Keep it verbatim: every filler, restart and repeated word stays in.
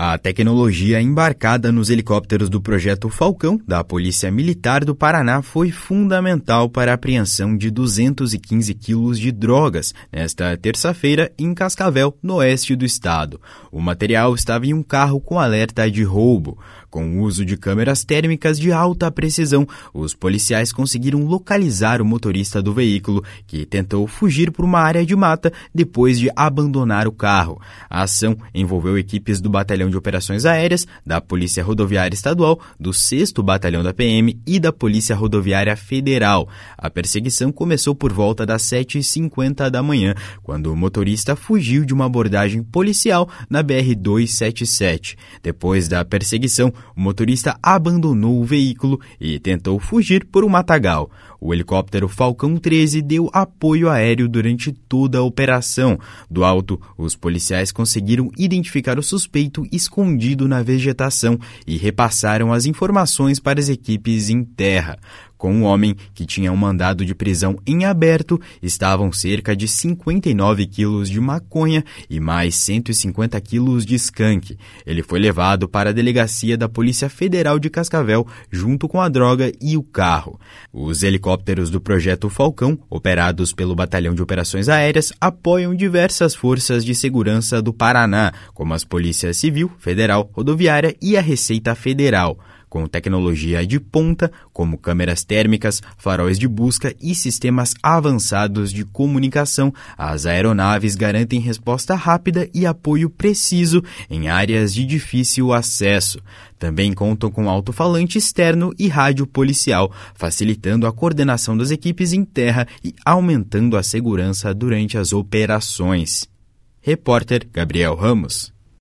A tecnologia embarcada nos helicópteros do Projeto Falcão, da Polícia Militar do Paraná, foi fundamental para a apreensão de duzentos e quinze quilos de drogas nesta terça-feira em Cascavel, no oeste do estado. O material estava em um carro com alerta de roubo. Com o uso de câmeras térmicas de alta precisão, os policiais conseguiram localizar o motorista do veículo, que tentou fugir por uma área de mata depois de abandonar o carro. A ação envolveu equipes do Batalhão de Operações Aéreas, da Polícia Rodoviária Estadual, do sexto Batalhão da P M e da Polícia Rodoviária Federal. A perseguição começou por volta das sete e cinquenta da manhã, quando o motorista fugiu de uma abordagem policial na B R duzentos e setenta e sete. Depois da perseguição, o motorista abandonou o veículo e tentou fugir por um matagal. O helicóptero Falcão treze deu apoio aéreo durante toda a operação. Do alto, os policiais conseguiram identificar o suspeito escondido na vegetação e repassaram as informações para as equipes em terra. Com o homem, que tinha um mandado de prisão em aberto, estavam cerca de cinquenta e nove quilos de maconha e mais cento e cinquenta quilos de skunk. Ele foi levado para a delegacia da Polícia Federal de Cascavel, junto com a droga e o carro. Os helicópteros do Projeto Falcão, operados pelo Batalhão de Operações Aéreas, apoiam diversas forças de segurança do Paraná, como as Polícias Civil, Federal, Rodoviária e a Receita Federal. Com tecnologia de ponta, como câmeras térmicas, faróis de busca e sistemas avançados de comunicação, as aeronaves garantem resposta rápida e apoio preciso em áreas de difícil acesso. Também contam com alto-falante externo e rádio policial, facilitando a coordenação das equipes em terra e aumentando a segurança durante as operações. Repórter Gabriel Ramos.